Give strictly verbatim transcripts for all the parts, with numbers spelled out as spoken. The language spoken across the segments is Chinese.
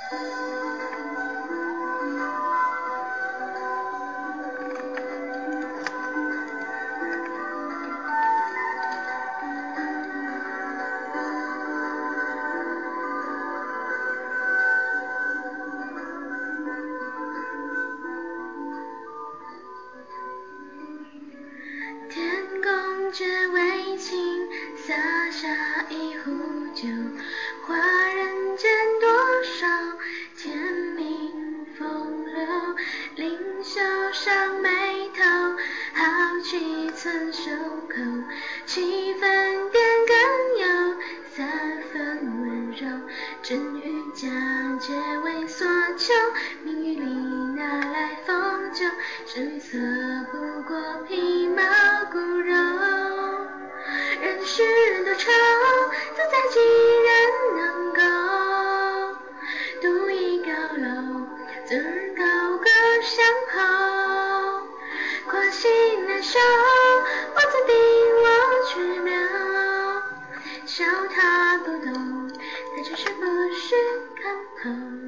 这为情洒下一壶酒，话人间多少天明风流，凌袖上眉头，好几寸袖口，七分点甘油，三分温柔，真与假皆为所求，命运里哪来风酒，生与色不过皮毛骨肉，人世多愁，自在几人能够独倚高楼，纵人高歌相候，跨心难收，我自定我却渺，笑他不懂，他只是不许看透。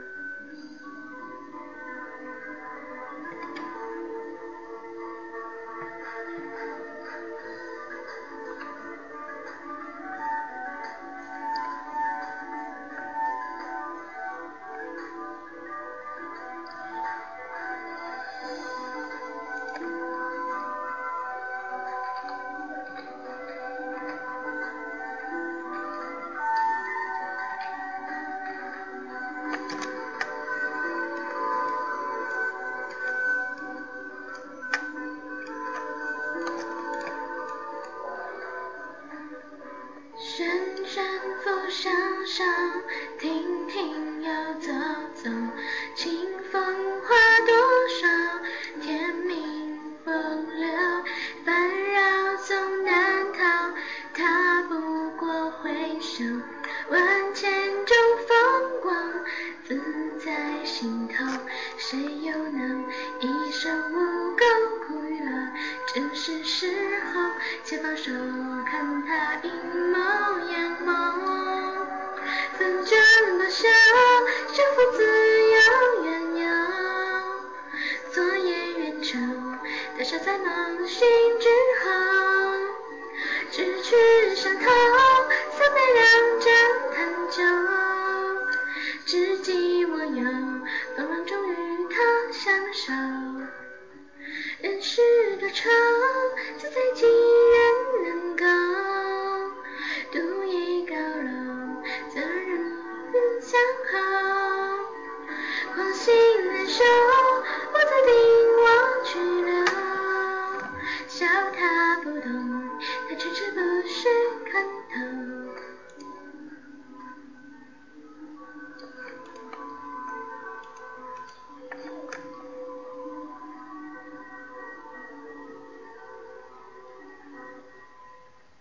山山复上上，亭亭又走走，清风化多少天明风流，烦扰总难逃，他不过回首，万千种风光自在心头，谁又能一生无垢苦与乐，正是时候且放手，看他阴谋阳谋，纷争多少，胜负自